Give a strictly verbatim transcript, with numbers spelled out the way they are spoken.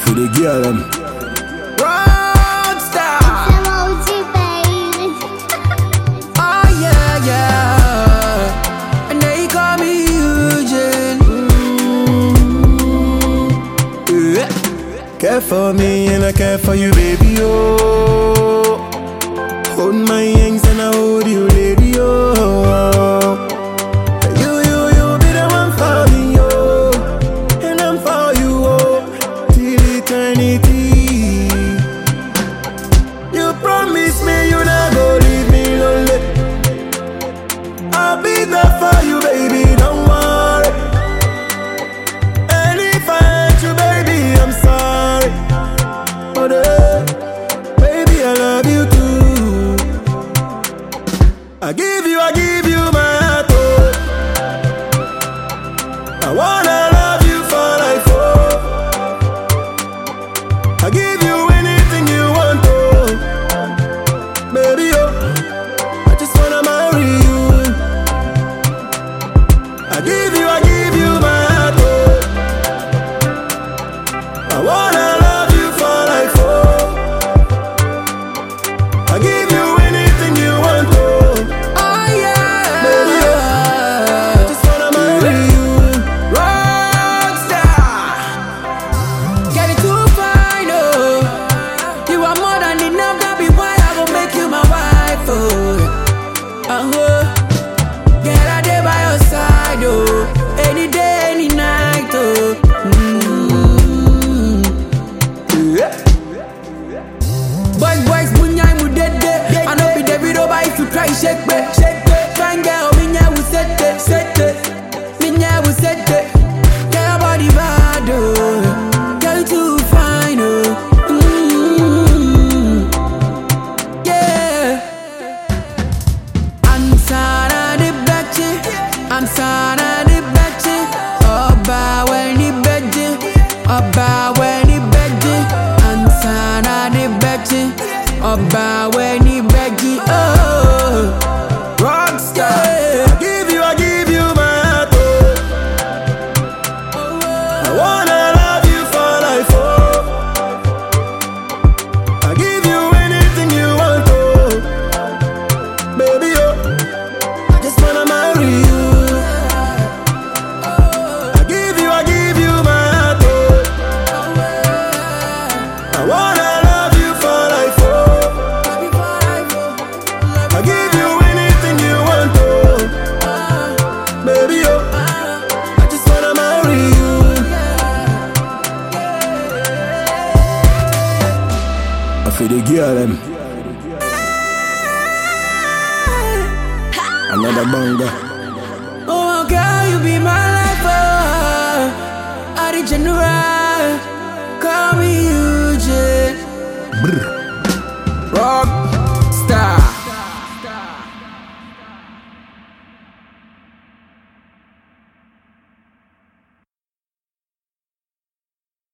for the girl them. Rockstar. Oh yeah, yeah. And they call me Eugene. Mm-hmm. Yeah. Care for me and I care for you, baby, oh. Hold my hands and I hold you, lady, oh. You, you, you be the one for me, oh. And I'm for you, oh, till eternity. You promise me you not go leave me lonely. I'll be there for you, baby, don't worry. And if I hurt you, baby, I'm sorry. But uh, baby, I love you too. I give you, I give you my heart, oh. I wanna love you for life, oh. I give you anything you want, oh. Baby, oh, I just wanna marry you. I give you, I give you my heart, oh. I wanna love you for life, oh. I give you anything you want, oh. Oh yeah. Baby, oh, I just wanna marry you. Rockstar. Get it too fine, oh. You are more than enough, that be why I will make you my wife, oh. Uh-huh. Get a day by your side, oh. Any day, any night, oh. Mm. Yeah. Boys, boys, munyai mu dede. I know be David over if you try shake me, shake me. Fine girl, minya will set it, set it. Minya will set it. Get your body bad, oh. Girl, you too fine, oh. Mm. Yeah. I'm sana de betche. I'm sana de betche. Oba when he betche. Oba when he betche. I'm sana de betche. Oba when he betche. Oh, Rockstar. I give you, I give you my heart, oh. I wanna love you for life, oh. I give you anything you want, oh. Baby, oh, I just wanna marry you. I give you, I give you my heart, oh. I wanna love you for life, oh. I give you anything you want, oh. Baby, oh, I just wanna marry you. I feel the girl them. Another banger. Oh girl, you be my life, oh. Original, call me Eugene. Rock